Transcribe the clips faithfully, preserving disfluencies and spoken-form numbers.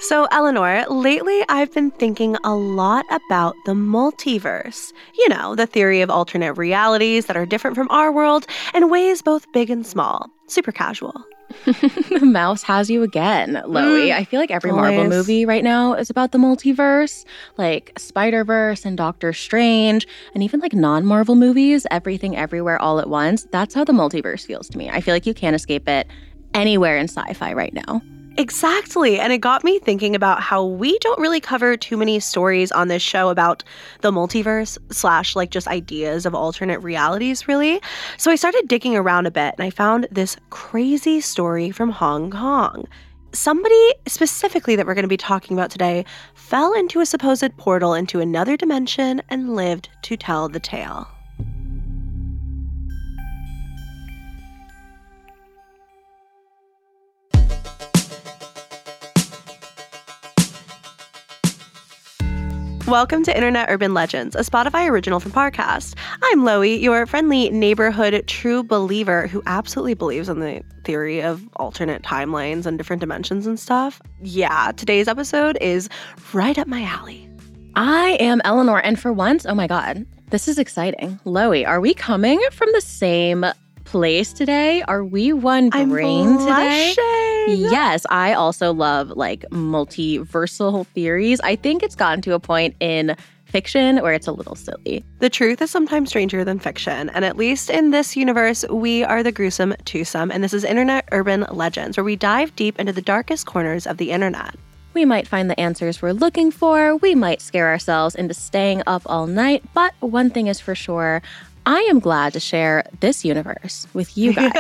So, Eleanor, lately I've been thinking a lot about the multiverse. You know, the theory of alternate realities that are different from our world in ways both big and small. Super casual. The mouse has you again, Loey. Mm, I feel like every always. Marvel movie right now is about the multiverse, like Spider-Verse and Doctor Strange, and even like non-Marvel movies, Everything Everywhere All at Once. That's how the multiverse feels to me. I feel like you can't escape it anywhere in sci-fi right now. Exactly. And it got me thinking about how we don't really cover too many stories on this show about the multiverse slash like just ideas of alternate realities, really. So I started digging around a bit and I found this crazy story from Hong Kong. Somebody specifically that we're going to be talking about today fell into a supposed portal into another dimension and lived to tell the tale. Welcome to Internet Urban Legends, a Spotify original from Parcast. I'm Loey, your friendly neighborhood true believer who absolutely believes in the theory of alternate timelines and different dimensions and stuff. Yeah, today's episode is right up my alley. I am Eleanor, and for once, oh my God, this is exciting. Loey, are we coming from the same place today? Are we one brain I'm today? Blushing. Yes, I also love like multiversal theories. I think it's gotten to a point in fiction where it's a little silly. The truth is sometimes stranger than fiction, and at least in this universe, we are the gruesome twosome, and this is Internet Urban Legends, where we dive deep into the darkest corners of the internet. We might find the answers we're looking for, we might scare ourselves into staying up all night, but one thing is for sure, I am glad to share this universe with you guys.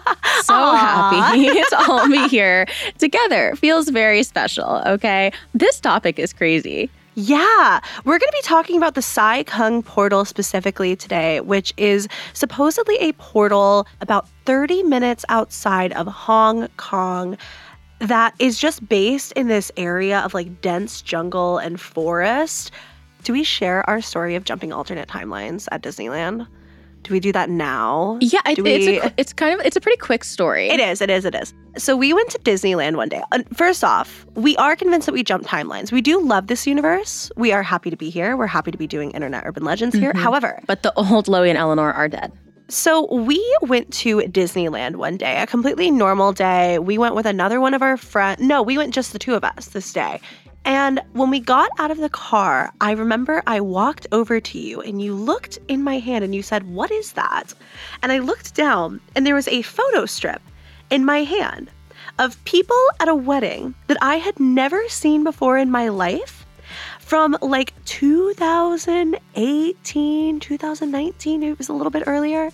So Aww. happy to all be here together. Feels very special, okay? This topic is crazy. Yeah, we're going to be talking about the Sai Kung portal specifically today, which is supposedly a portal about thirty minutes outside of Hong Kong that is just based in this area of like dense jungle and forest. Do we share our story of jumping alternate timelines at Disneyland? Do we do that now? Yeah, it, we... it's a, it's kind of it's a pretty quick story. It is, it is, it is. So we went to Disneyland one day. First off, we are convinced that we jumped timelines. We do love this universe. We are happy to be here. We're happy to be doing Internet Urban Legends here. Mm-hmm. However, but the old Loey and Eleanor are dead. So we went to Disneyland one day, a completely normal day. We went with another one of our friends. No, we went just the two of us this day. And when we got out of the car, I remember I walked over to you and you looked in my hand and you said, "What is that?" And I looked down and there was a photo strip in my hand of people at a wedding that I had never seen before in my life from like two thousand eighteen, two thousand nineteen, it was a little bit earlier.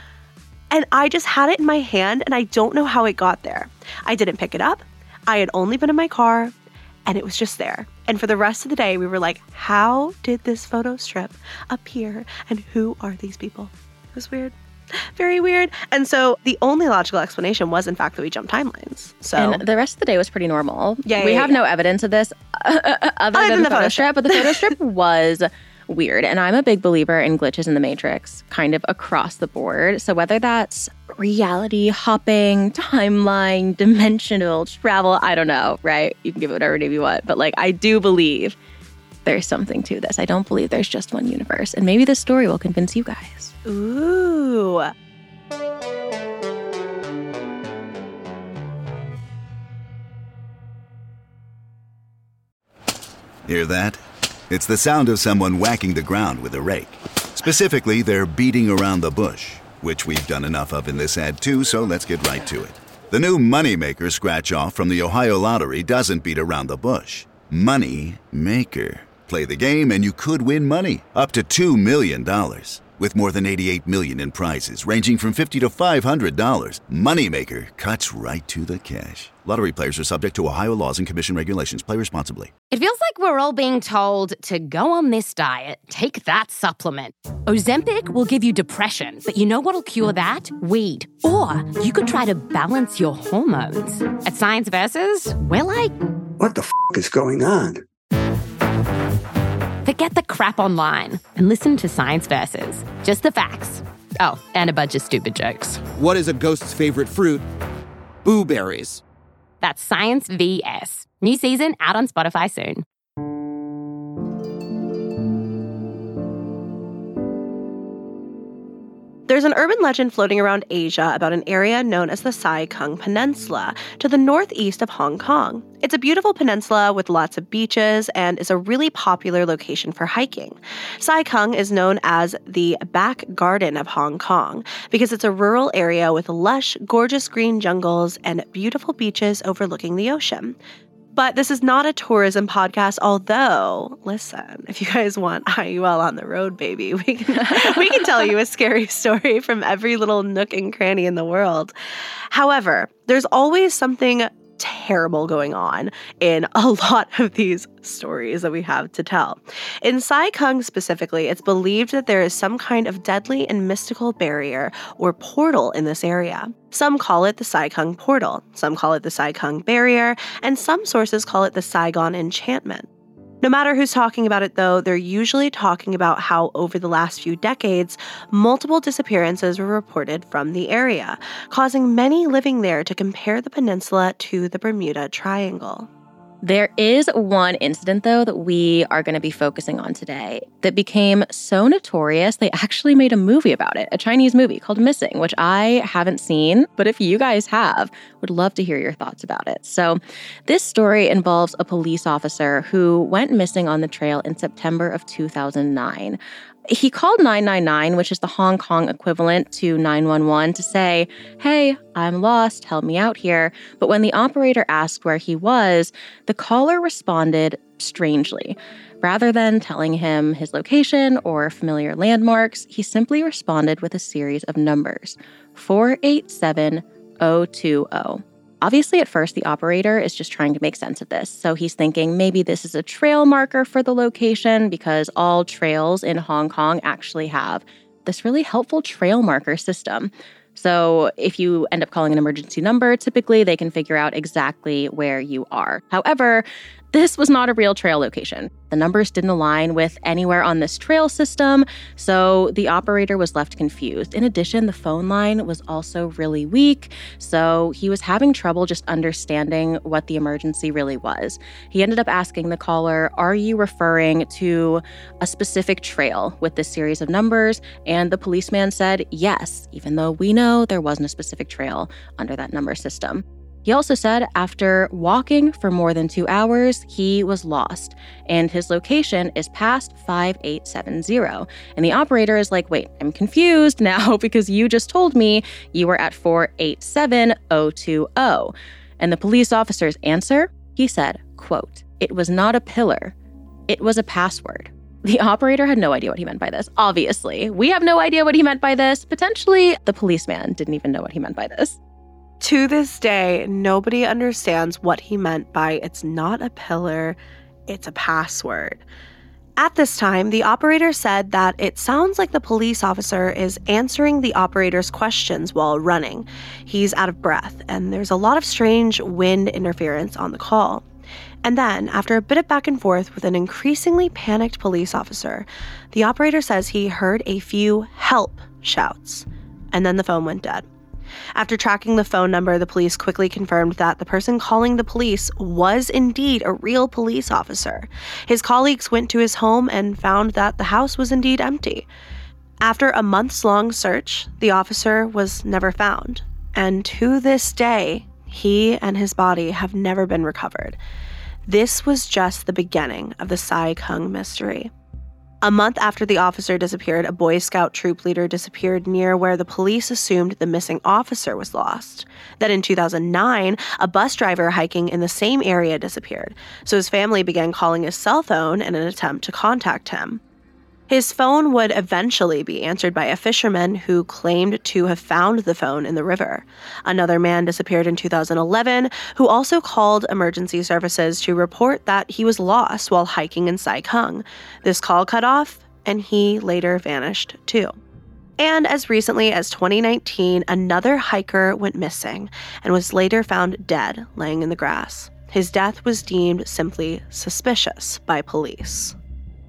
And I just had it in my hand and I don't know how it got there. I didn't pick it up. I had only been in my car. And it was just there. And for the rest of the day, we were like, how did this photo strip appear? And who are these people? It was weird. Very weird. And so the only logical explanation was, in fact, that we jumped timelines. So And the rest of the day was pretty normal. Yeah, we yeah, have yeah. no evidence of this uh, other, other than, than the photo strip. But the photo strip was weird. And I'm a big believer in glitches in the Matrix, kind of across the board. So whether that's reality hopping, timeline, dimensional travel, I don't know, right? You can give it whatever name you want. But like, I do believe there's something to this. I don't believe there's just one universe. And maybe this story will convince you guys. Ooh. Hear that? It's the sound of someone whacking the ground with a rake. Specifically, they're beating around the bush, which we've done enough of in this ad too, so let's get right to it. The new Moneymaker scratch-off from the Ohio Lottery doesn't beat around the bush. Money Maker. Play the game and you could win money, up to two million dollars. With more than eighty-eight million dollars in prizes ranging from fifty dollars to five hundred dollars, Moneymaker cuts right to the cash. Lottery players are subject to Ohio laws and commission regulations. Play responsibly. It feels like we're all being told to go on this diet, take that supplement. Ozempic will give you depression, but you know what'll cure that? Weed. Or you could try to balance your hormones. At Science Versus, we're like... What the f*** is going on? Forget the crap online and listen to Science Versus. Just the facts. Oh, and a bunch of stupid jokes. What is a ghost's favorite fruit? Blueberries. That's Science V S. New season out on Spotify soon. There's an urban legend floating around Asia about an area known as the Sai Kung Peninsula to the northeast of Hong Kong. It's a beautiful peninsula with lots of beaches and is a really popular location for hiking. Sai Kung is known as the back garden of Hong Kong because it's a rural area with lush, gorgeous green jungles and beautiful beaches overlooking the ocean. But this is not a tourism podcast, although, listen, if you guys want I U L on the road, baby, we can, we can tell you a scary story from every little nook and cranny in the world. However, there's always something terrible going on in a lot of these stories that we have to tell. In Sai Kung specifically, it's believed that there is some kind of deadly and mystical barrier or portal in this area. Some call it the Sai Kung Portal, some call it the Sai Kung Barrier, and some sources call it the Saigon Enchantment. No matter who's talking about it, though, they're usually talking about how over the last few decades, multiple disappearances were reported from the area, causing many living there to compare the peninsula to the Bermuda Triangle. There is one incident, though, that we are going to be focusing on today that became so notorious, they actually made a movie about it, a Chinese movie called Missing, which I haven't seen, but if you guys have, would love to hear your thoughts about it. So this story involves a police officer who went missing on the trail in September of two thousand nine. He called nine nine nine, which is the Hong Kong equivalent to nine one one, to say, hey, I'm lost, help me out here. But when the operator asked where he was, the caller responded strangely. Rather than telling him his location or familiar landmarks, he simply responded with a series of numbers, four eight seven oh two oh. Obviously, at first, the operator is just trying to make sense of this. So he's thinking maybe this is a trail marker for the location because all trails in Hong Kong actually have this really helpful trail marker system. So if you end up calling an emergency number, typically they can figure out exactly where you are. However, this was not a real trail location. The numbers didn't align with anywhere on this trail system, so the operator was left confused. In addition, the phone line was also really weak, so he was having trouble just understanding what the emergency really was. He ended up asking the caller, are you referring to a specific trail with this series of numbers? And the policeman said yes, even though we know there wasn't a specific trail under that number system. He also said after walking for more than two hours, he was lost, and his location is past five eight seven zero. And the operator is like, wait, I'm confused now because you just told me you were at four eight seven oh two oh. And the police officer's answer, he said, quote, it was not a pillar, it was a password. The operator had no idea what he meant by this, obviously. We have no idea what he meant by this. Potentially, the policeman didn't even know what he meant by this. To this day, nobody understands what he meant by it's not a pillar, it's a password. At this time, the operator said that it sounds like the police officer is answering the operator's questions while running. He's out of breath, and there's a lot of strange wind interference on the call. And then, after a bit of back and forth with an increasingly panicked police officer, the operator says he heard a few help shouts, and then the phone went dead. After tracking the phone number, the police quickly confirmed that the person calling the police was indeed a real police officer. His colleagues went to his home and found that the house was indeed empty. After a months-long search, the officer was never found. And to this day, he and his body have never been recovered. This was just the beginning of the Sai Kung mystery. A month after the officer disappeared, a Boy Scout troop leader disappeared near where the police assumed the missing officer was lost. Then in two thousand nine, a bus driver hiking in the same area disappeared, so his family began calling his cell phone in an attempt to contact him. His phone would eventually be answered by a fisherman who claimed to have found the phone in the river. Another man disappeared in two thousand eleven, who also called emergency services to report that he was lost while hiking in Sai Kung. This call cut off, and he later vanished too. And as recently as twenty nineteen, another hiker went missing and was later found dead, laying in the grass. His death was deemed simply suspicious by police. I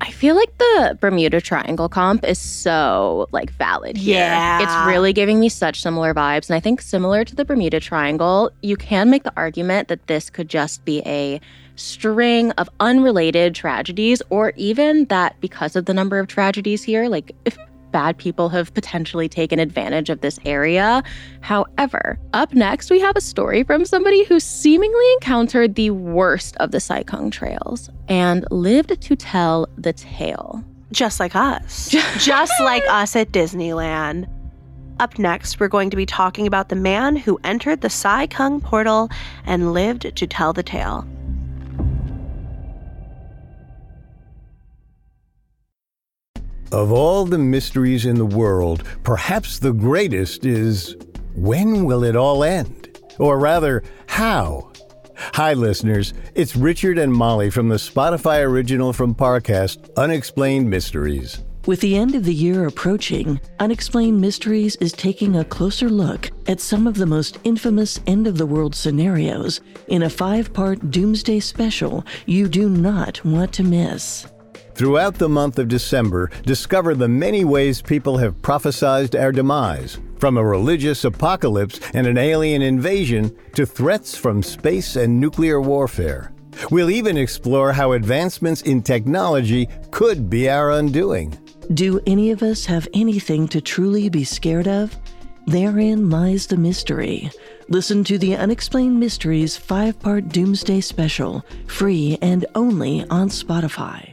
I feel like the Bermuda Triangle comp is so, like, valid here. Yeah. It's really giving me such similar vibes. And I think similar to the Bermuda Triangle, you can make the argument that this could just be a string of unrelated tragedies, or even that because of the number of tragedies here, like, if bad people have potentially taken advantage of this area. However, up next, we have a story from somebody who seemingly encountered the worst of the Sai Kung trails and lived to tell the tale. Just like us. Just like us at Disneyland. Up next, we're going to be talking about the man who entered the Sai Kung portal and lived to tell the tale. Of all the mysteries in the world, perhaps the greatest is, when will it all end? Or rather, how? Hi, listeners. It's Richard and Molly from the Spotify original from Parcast, Unexplained Mysteries. With the end of the year approaching, Unexplained Mysteries is taking a closer look at some of the most infamous end-of-the-world scenarios in a five-part Doomsday special you do not want to miss. Throughout the month of December, discover the many ways people have prophesied our demise, from a religious apocalypse and an alien invasion to threats from space and nuclear warfare. We'll even explore how advancements in technology could be our undoing. Do any of us have anything to truly be scared of? Therein lies the mystery. Listen to the Unexplained Mysteries five-part Doomsday special, free and only on Spotify.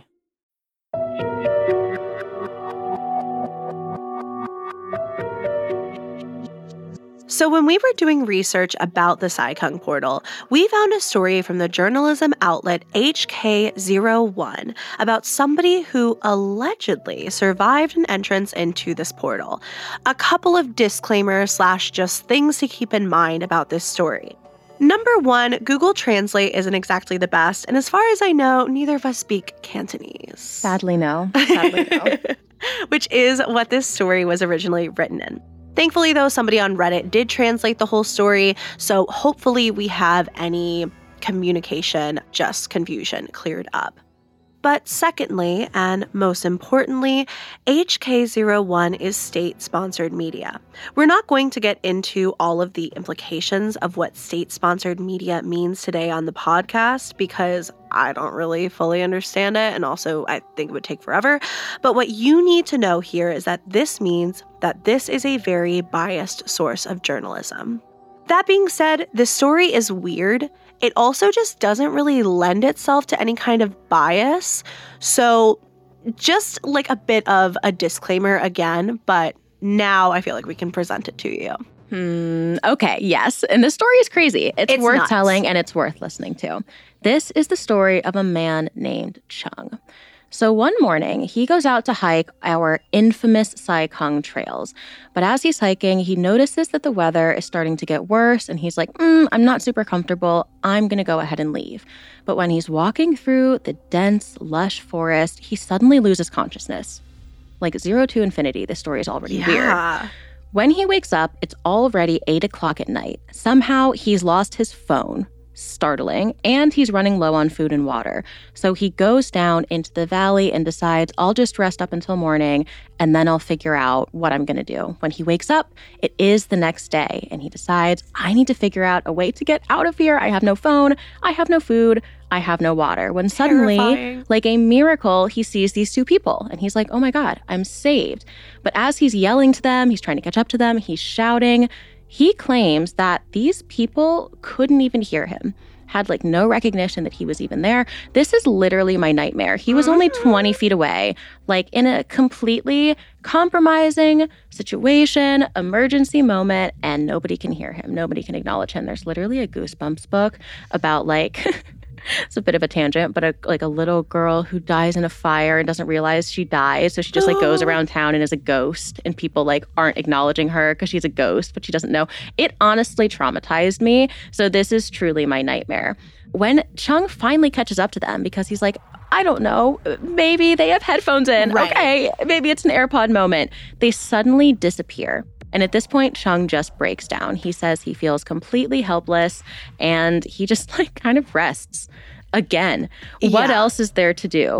So when we were doing research about the Sai Kung portal, we found a story from the journalism outlet H K zero one about somebody who allegedly survived an entrance into this portal. A couple of disclaimers slash just things to keep in mind about this story. Number one, Google Translate isn't exactly the best, and as far as I know, neither of us speak Cantonese. Sadly, no. Sadly, no. Which is what this story was originally written in. Thankfully, though, somebody on Reddit did translate the whole story, so hopefully we have any communication, just confusion cleared up. But secondly, and most importantly, H K zero one is state-sponsored media. We're not going to get into all of the implications of what state-sponsored media means today on the podcast because I don't really fully understand it, and also I think it would take forever. But what you need to know here is that this means that this is a very biased source of journalism. That being said, the story is weird. It also just doesn't really lend itself to any kind of bias. So just like a bit of a disclaimer again, but now I feel like we can present it to you. Hmm, okay, yes. And this story is crazy. It's, It's worth nuts. telling and it's worth listening to. This is the story of a man named Chung. So one morning, he goes out to hike our infamous Sai Kung trails. But as he's hiking, he notices that the weather is starting to get worse, and he's like, mm, I'm not super comfortable. I'm going to go ahead and leave. But when he's walking through the dense, lush forest, he suddenly loses consciousness. Like zero to infinity, this story is already Yeah. weird. When he wakes up, it's already eight o'clock at night. Somehow, he's lost his phone. Startling, and he's running low on food and water. So he goes down into the valley and decides, I'll just rest up until morning, and then I'll figure out what I'm going to do. When he wakes up, it is the next day, and he decides, I need to figure out a way to get out of here. I have no phone, I have no food, I have no water. When suddenly, Terrifying. like a miracle, he sees these two people, and he's like, oh my God, I'm saved. But as he's yelling to them, he's trying to catch up to them, he's shouting. He claims that these people couldn't even hear him, had like no recognition that he was even there. This is literally my nightmare. He was only twenty feet away, like in a completely compromising situation, emergency moment, and nobody can hear him. Nobody can acknowledge him. There's literally a Goosebumps book about like... It's a bit of a tangent, but a, like a little girl who dies in a fire and doesn't realize she dies. So she just like goes around town and is a ghost, and people like aren't acknowledging her because she's a ghost, but she doesn't know. It honestly traumatized me. So this is truly my nightmare. When Chung finally catches up to them, because he's like, I don't know, maybe they have headphones in. Right. Okay, maybe it's an AirPod moment. They suddenly disappear. And at this point, Chung just breaks down. He says he feels completely helpless and he just like kind of rests again. What Yeah. else is there to do?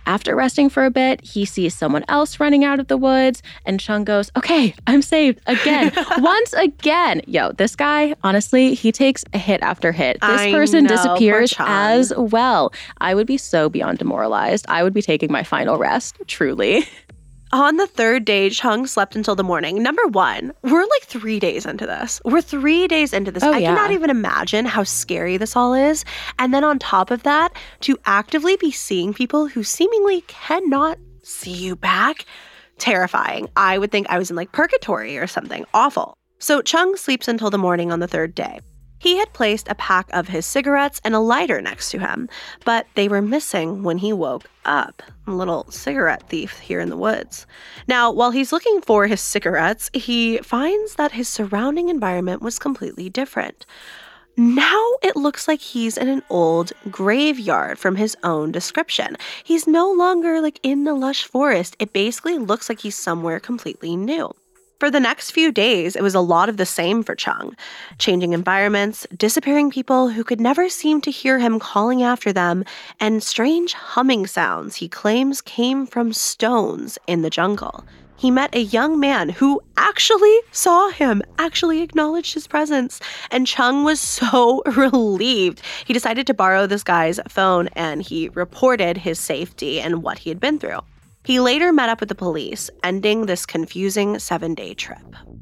After resting for a bit, he sees someone else running out of the woods, and Chung goes, okay, I'm saved again, once again. Yo, this guy, honestly, he takes a hit after hit. This I person know, disappears poor Chung. as well. I would be so beyond demoralized. I would be taking my final rest, truly. On the third day, Chung slept until the morning. Number one, we're like three days into this. We're three days into this. Oh, I yeah. cannot even imagine how scary this all is. And then on top of that, to actively be seeing people who seemingly cannot see you back, terrifying. I would think I was in like purgatory or something awful. So Chung sleeps until the morning on the third day. He had placed a pack of his cigarettes and a lighter next to him, but they were missing when he woke up. A little cigarette thief here in the woods. Now, while he's looking for his cigarettes, he finds that his surrounding environment was completely different. Now it looks like he's in an old graveyard from his own description. He's no longer like in the lush forest. It basically looks like he's somewhere completely new. For the next few days, it was a lot of the same for Chung. Changing environments, disappearing people who could never seem to hear him calling after them, and strange humming sounds he claims came from stones in the jungle. He met a young man who actually saw him, actually acknowledged his presence, and Chung was so relieved. He decided to borrow this guy's phone, and he reported his safety and what he had been through. He later met up with the police, ending this confusing seven-day trip.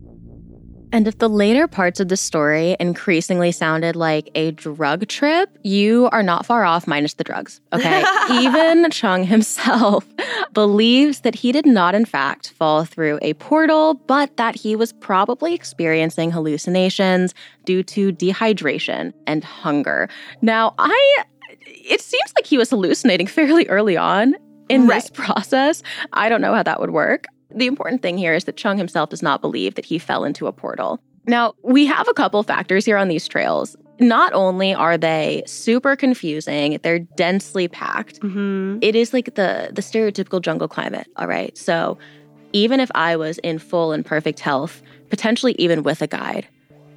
And if the later parts of the story increasingly sounded like a drug trip, you are not far off minus the drugs, okay? Even Chung himself believes that he did not, in fact, fall through a portal, but that he was probably experiencing hallucinations due to dehydration and hunger. Now, I it seems like he was hallucinating fairly early on in Right. this process. I don't know how that would work. The important thing here is that Chung himself does not believe that he fell into a portal. Now, we have a couple factors here on these trails. Not only are they super confusing, they're densely packed. Mm-hmm. It is like the, the stereotypical jungle climate, all right? So even if I was in full and perfect health, potentially even with a guide,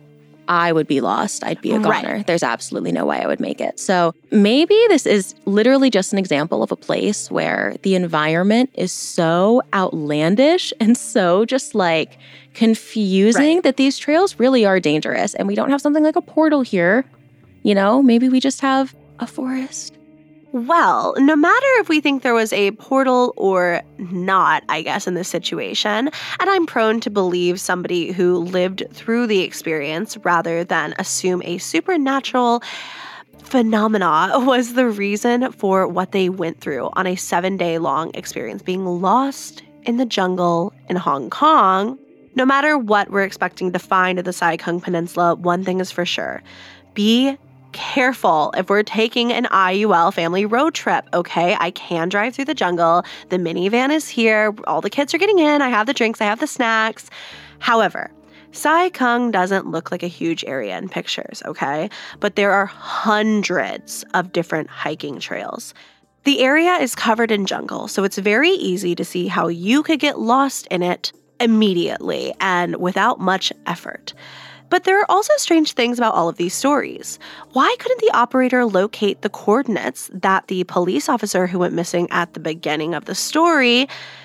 I would be lost. I'd be a goner. Right. There's absolutely no way I would make it. So maybe this is literally just an example of a place where the environment is so outlandish and so just like confusing Right. that these trails really are dangerous. And we don't have something like a portal here. You know, maybe we just have a forest. Well, no matter if we think there was a portal or not, I guess, in this situation, and I'm prone to believe somebody who lived through the experience rather than assume a supernatural phenomena was the reason for what they went through on a seven-day long experience, being lost in the jungle in Hong Kong. No matter what we're expecting to find at the Sai Kung Peninsula, one thing is for sure. Be careful if we're taking an I U L family road trip, okay? I can drive through the jungle. The minivan is here. All the kids are getting in. I have the drinks. I have the snacks. However, Sai Kung doesn't look like a huge area in pictures, okay? But there are hundreds of different hiking trails. The area is covered in jungle, so it's very easy to see how you could get lost in it immediately and without much effort. But there are also strange things about all of these stories. Why couldn't the operator locate the coordinates that the police officer who went missing at the beginning of the story?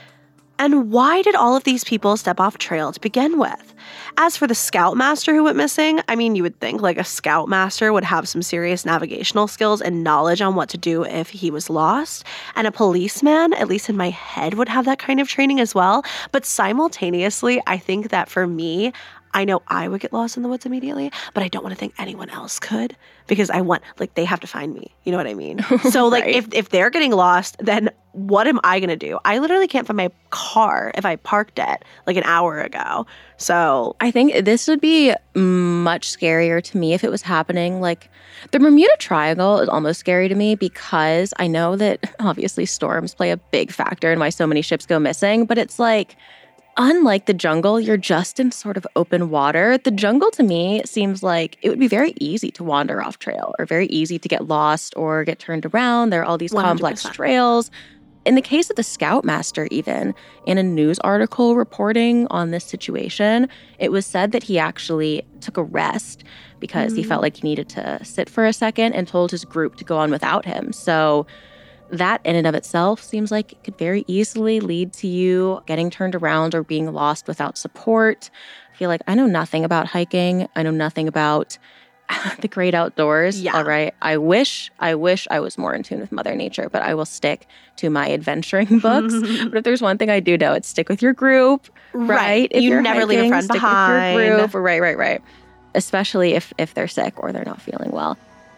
And why did all of these people step off trail to begin with? As for the scoutmaster who went missing, I mean, you would think like a scoutmaster would have some serious navigational skills and knowledge on what to do if he was lost. And a policeman, at least in my head, would have that kind of training as well. But simultaneously, I think that for me, I know I would get lost in the woods immediately, but I don't want to think anyone else could because I want, like, they have to find me. You know what I mean? So, like, Right. if, if they're getting lost, then what am I going to do? I literally can't find my car if I parked it, like, an hour ago. So, I think this would be much scarier to me if it was happening. Like, the Bermuda Triangle is almost scary to me because I know that obviously storms play a big factor in why so many ships go missing, but it's like, unlike the jungle, you're just in sort of open water. The jungle, to me, seems like it would be very easy to wander off trail or very easy to get lost or get turned around. There are all these one hundred complex percent. trails. In the case of the Scoutmaster, even, in a news article reporting on this situation, it was said that he actually took a rest because mm. he felt like he needed to sit for a second and told his group to go on without him. So that in and of itself seems like it could very easily lead to you getting turned around or being lost without support. I feel like I know nothing about hiking. I know nothing about the great outdoors. Yeah. All right. I wish, I wish I was more in tune with Mother Nature, but I will stick to my adventuring books. But if there's one thing I do know, it's stick with your group, right? Right. If you you're never hiking, leave a friend stick behind. with your group. Right, right, right. Especially if, if they're sick or they're not feeling well.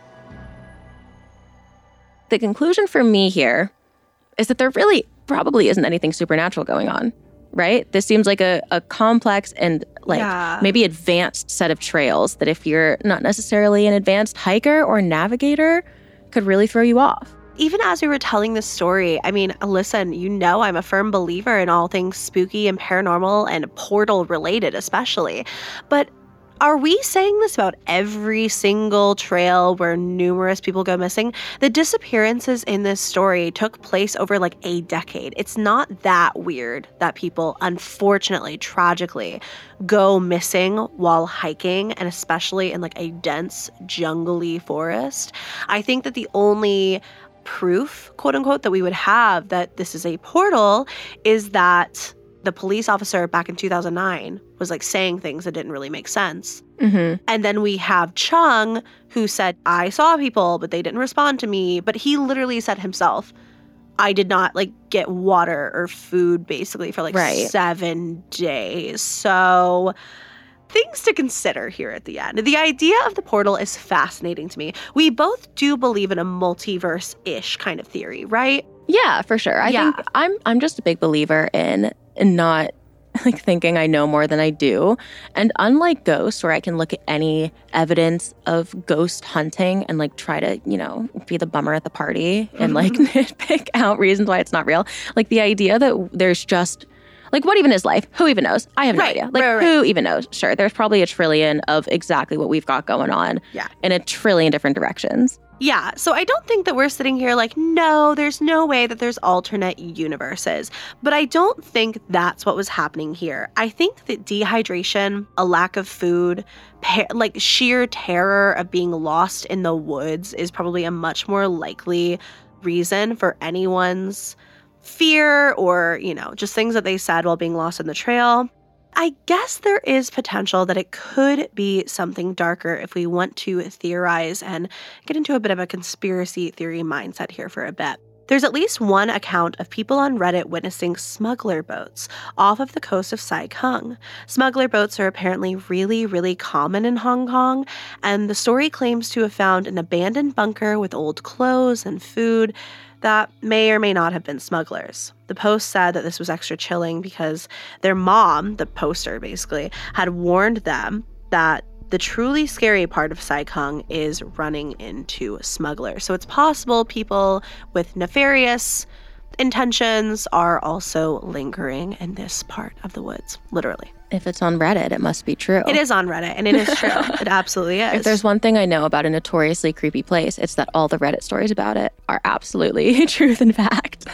The conclusion for me here is that there really probably isn't anything supernatural going on, right? This seems like a, a complex and like Yeah. maybe advanced set of trails that if you're not necessarily an advanced hiker or navigator could really throw you off. Even as we were telling this story, I mean, listen, you know I'm a firm believer in all things spooky and paranormal and portal related especially. But are we saying this about every single trail where numerous people go missing? The disappearances in this story took place over like a decade. It's not that weird that people, unfortunately, tragically, go missing while hiking, and especially in like a dense, jungly forest. I think that the only proof, quote unquote, that we would have that this is a portal is that the police officer back in two thousand nine was like saying things that didn't really make sense. Mm-hmm. And then we have Chung, who said, I saw people, but they didn't respond to me. But he literally said himself, I did not like get water or food basically for like Right. seven days. So things to consider here at the end. The idea of the portal is fascinating to me. We both do believe in a multiverse-ish kind of theory, right? Yeah, for sure. I Yeah. think I'm I'm just a big believer in not like thinking I know more than I do. And unlike ghosts, where I can look at any evidence of ghost hunting and like try to, you know, be the bummer at the party and like pick out reasons why it's not real. Like the idea that there's just like, what even is life? Who even knows? I have no Right, idea. Like, right, right. who even knows? Sure, there's probably a trillion of exactly what we've got going on Yeah. in a trillion different directions. Yeah, so I don't think that we're sitting here like, no, there's no way that there's alternate universes. But I don't think that's what was happening here. I think that dehydration, a lack of food, pa- like sheer terror of being lost in the woods is probably a much more likely reason for anyone's fear or, you know, just things that they said while being lost in the trail. I guess there is potential that it could be something darker if we want to theorize and get into a bit of a conspiracy theory mindset here for a bit. There's at least one account of people on Reddit witnessing smuggler boats off of the coast of Sai Kung. Smuggler boats are apparently really, really common in Hong Kong, and the story claims to have found an abandoned bunker with old clothes and food that may or may not have been smugglers. The post said that this was extra chilling because their mom, the poster basically, had warned them that the truly scary part of Sai Kung is running into smugglers. So it's possible people with nefarious intentions are also lingering in this part of the woods, literally. If it's on Reddit, it must be true. It is on Reddit, and it is true. It absolutely is. If there's one thing I know about a notoriously creepy place, it's that all the Reddit stories about it are absolutely truth and fact.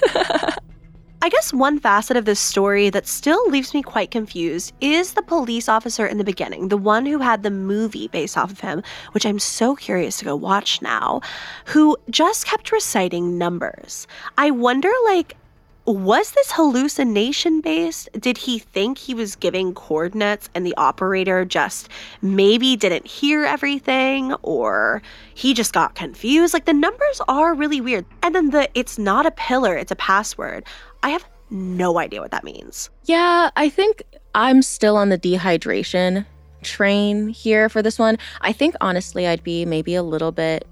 I guess one facet of this story that still leaves me quite confused is the police officer in the beginning, the one who had the movie based off of him, which I'm so curious to go watch now, who just kept reciting numbers. I wonder, like, was this hallucination based? Did he think he was giving coordinates and the operator just maybe didn't hear everything, or he just got confused? Like, the numbers are really weird. And then the it's not a pillar, it's a password. I have no idea what that means. Yeah, I think I'm still on the dehydration train here for this one. I think honestly I'd be maybe a little bit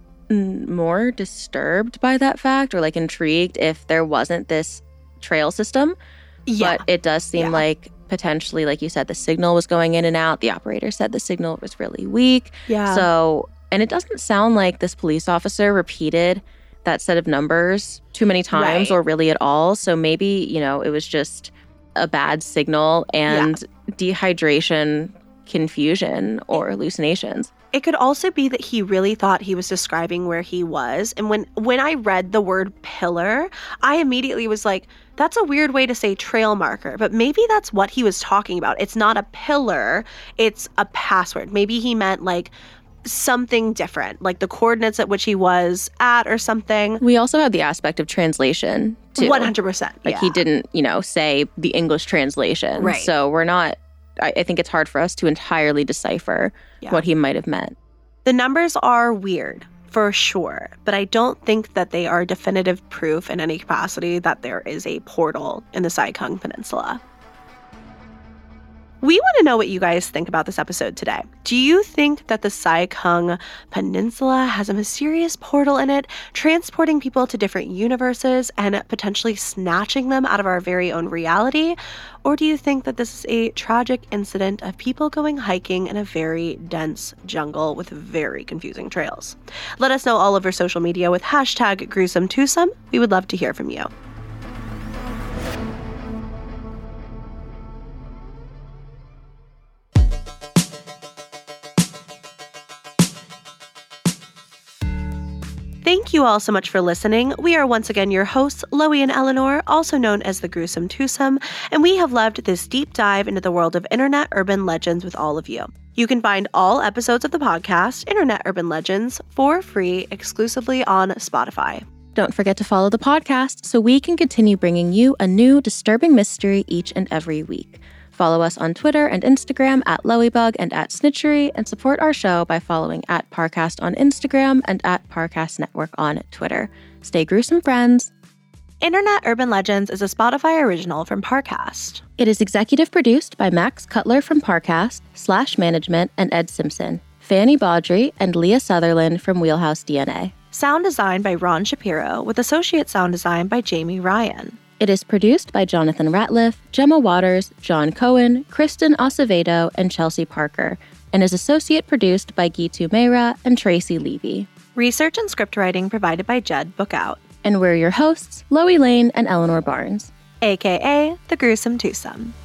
more disturbed by that fact or like intrigued if there wasn't this trail system. Yeah. But it does seem Yeah. like potentially, like you said, the signal was going in and out. The operator said the signal was really weak. Yeah. So, and it doesn't sound like this police officer repeated that set of numbers too many times Right. or really at all. So maybe, you know, it was just a bad signal and dehydration, confusion, or hallucinations. It could also be that he really thought he was describing where he was. And when, when I read the word pillar, I immediately was like, that's a weird way to say trail marker. But maybe that's what he was talking about. It's not a pillar, it's a password. Maybe he meant like something different, like the coordinates at which he was at or something. We also have the aspect of translation, too. one hundred percent. Like yeah. he didn't, you know, say the English translation. Right. So we're not, I, I think it's hard for us to entirely decipher yeah. what he might have meant. The numbers are weird, for sure, but I don't think that they are definitive proof in any capacity that there is a portal in the Sai Kung Peninsula. We want to know what you guys think about this episode today. Do you think that the Sai Kung Peninsula has a mysterious portal in it, transporting people to different universes and potentially snatching them out of our very own reality? Or do you think that this is a tragic incident of people going hiking in a very dense jungle with very confusing trails? Let us know all over social media with hashtag gruesome twosome. We would love to hear from you. Thank you all so much for listening. We are once again your hosts, Loie and Eleanor, also known as the Gruesome Twosome, and we have loved this deep dive into the world of internet urban legends with all of you. You can find all episodes of the podcast, Internet Urban Legends, for free exclusively on Spotify. Don't forget to follow the podcast so we can continue bringing you a new disturbing mystery each and every week. Follow us on Twitter and Instagram at Loiebug and at Snitchery, and support our show by following at Parcast on Instagram and at Parcast Network on Twitter. Stay gruesome, friends. Internet Urban Legends is a Spotify original from Parcast. It is executive produced by Max Cutler from Parcast, Slash Management, and Ed Simpson, Fanny Baudry, and Leah Sutherland from Wheelhouse D N A. Sound design by Ron Shapiro, with associate sound design by Jamie Ryan. It is produced by Jonathan Ratliff, Gemma Waters, John Cohen, Kristen Acevedo, and Chelsea Parker, and is associate produced by Gitu Meira and Tracy Levy. Research and script writing provided by Jed Bookout. And we're your hosts, Loie Lane and Eleanor Barnes, a k a. The Gruesome Twosome.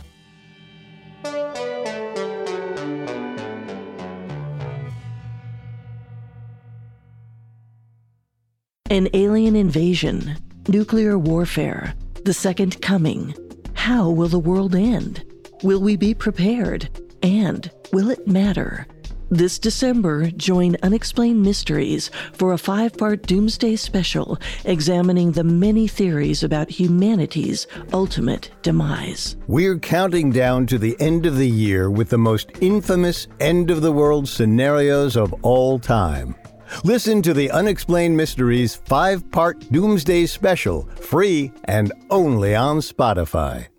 An alien invasion, nuclear warfare, the second coming. How will the world end? Will we be prepared? And will it matter? This December, join Unexplained Mysteries for a five-part Doomsday special examining the many theories about humanity's ultimate demise. We're counting down to the end of the year with the most infamous end-of-the-world scenarios of all time. Listen to the Unexplained Mysteries five-part Doomsday special, free and only on Spotify.